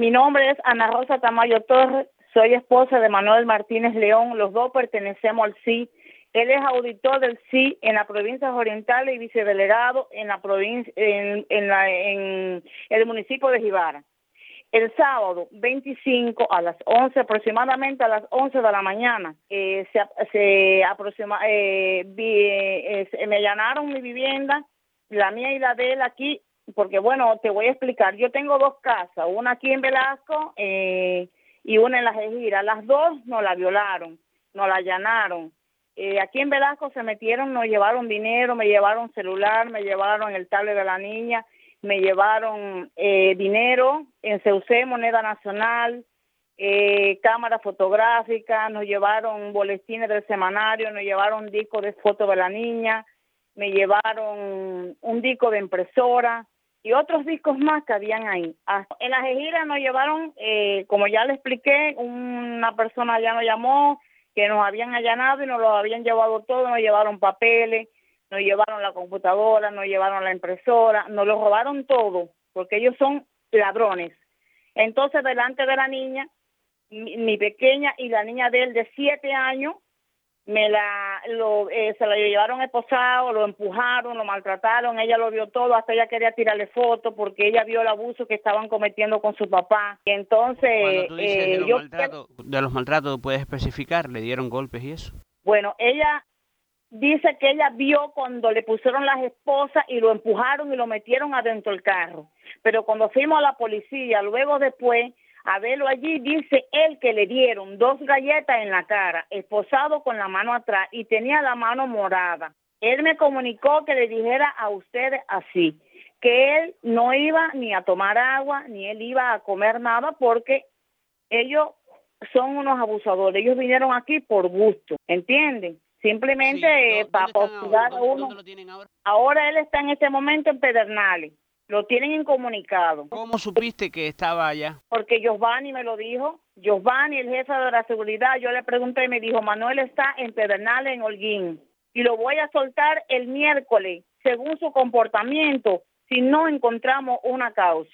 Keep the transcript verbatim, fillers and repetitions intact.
Mi nombre es Ana Rosa Tamayo Torres, soy esposa de Manuel Martínez León, los dos pertenecemos al C I. Él es auditor del C I en las provincias orientales y vicedelegado en la provincia, en, en, la, en el municipio de Jibara. El sábado veinticinco a las once, aproximadamente a las once de la mañana, eh, se, se aproxima, eh, vi, eh, eh, me allanaron mi vivienda, la mía y la de él aquí, porque bueno, te voy a explicar, yo tengo dos casas, una aquí en Velasco eh, y una en La Jejira, las dos nos la violaron, nos la allanaron. Eh, aquí en Velasco se metieron, nos llevaron dinero, me llevaron celular, me llevaron el tablet de la niña, me llevaron eh, dinero en C U C, moneda nacional, eh, cámara fotográfica, nos llevaron boletines del semanario, nos llevaron disco de fotos de la niña, me llevaron un disco de impresora y otros discos más que habían ahí. En La Jejira nos llevaron, eh, como ya le expliqué, una persona ya nos llamó que nos habían allanado y nos lo habían llevado todo, nos llevaron papeles, nos llevaron la computadora, nos llevaron la impresora, nos lo robaron todo, porque ellos son ladrones. Entonces, delante de la niña, mi, mi pequeña y la niña de él de siete años, me la lo, eh, se la llevaron esposado, lo empujaron, lo maltrataron, ella lo vio todo, hasta ella quería tirarle fotos porque ella vio el abuso que estaban cometiendo con su papá. Y entonces, cuando tú dices eh, de los yo maltratos, de los maltratos, ¿puedes especificar? ¿Le dieron golpes y eso? Bueno, ella dice que ella vio cuando le pusieron las esposas y lo empujaron y lo metieron adentro del carro. Pero cuando fuimos a la policía, luego después, a verlo allí, dice él que le dieron dos galletas en la cara, esposado con la mano atrás y tenía la mano morada. Él me comunicó que le dijera a ustedes así, que él no iba ni a tomar agua, ni él iba a comer nada porque ellos son unos abusadores. Ellos vinieron aquí por gusto, ¿entienden? Simplemente sí. eh, para postular a uno. ¿Dónde lo tienen ahora? Ahora él está en este momento en Pedernales. Lo tienen incomunicado. ¿Cómo supiste que estaba allá? Porque Giovanni me lo dijo. Giovanni, el jefe de la seguridad, yo le pregunté y me dijo, Manuel está en Pedernales, en Holguín. Y lo voy a soltar el miércoles, según su comportamiento, si no encontramos una causa.